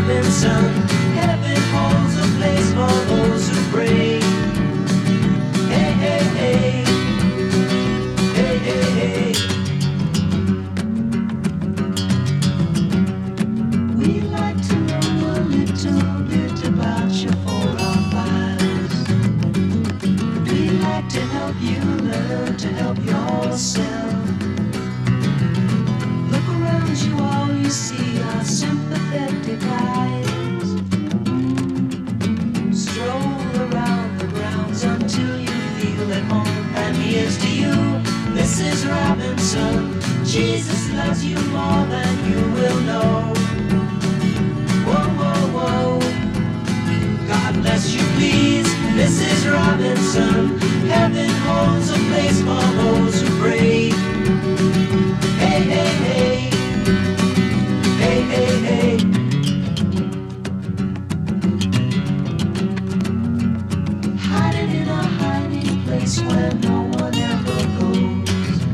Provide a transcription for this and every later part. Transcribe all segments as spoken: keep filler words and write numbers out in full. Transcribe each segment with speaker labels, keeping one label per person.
Speaker 1: Robinson. Heaven holds a place for those who pray. Hey, hey, hey. Hey, hey, hey. We'd like to know a little bit about you for our files. We'd like to help you learn to help yourself. Look around you, all you see are sympathetic eyes. Stroll around the grounds until you feel at home. And here's to you, Missus Robinson. Jesus loves you more than you will know. Whoa, whoa, whoa. God bless you, please, Missus Robinson. Heaven holds a place for those who pray. Hey, hey, hey. Hey, hey, hey. Hiding in a hiding place where no one ever goes.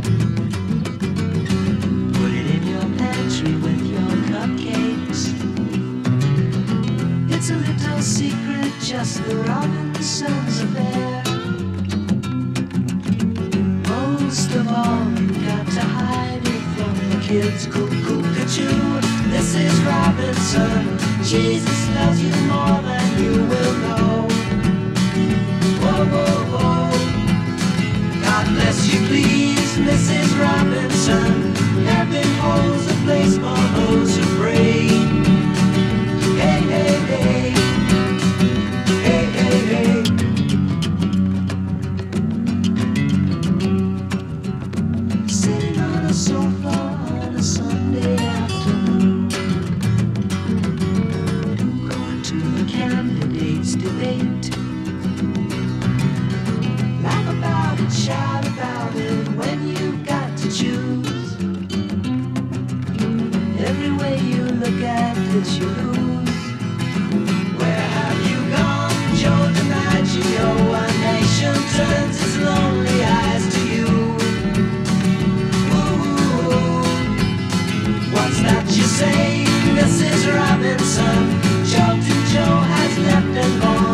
Speaker 1: Put it in your pantry with your cupcakes. It's a little secret, just the Robinsons affair. Most of all, you've got to hide it from the kids. Cuckoo-cuckoo, Missus Robinson. Jesus loves you more than you will know. Whoa, whoa, whoa. God bless you, please, Missus Robinson. Heaven holds a place for those who pray. Hey, hey, hey. Hey, hey, hey. Sitting on a sofa on a Sunday afternoon, going to the candidates' debate. Laugh about it, shout about it when you've got to choose. Every way you look at it, you lose. Where have you gone, Joe DiMaggio? A nation turns its lonely eyes to you. Ooh, what's that you say, Missus Robinson? Joe to Joe has left and gone.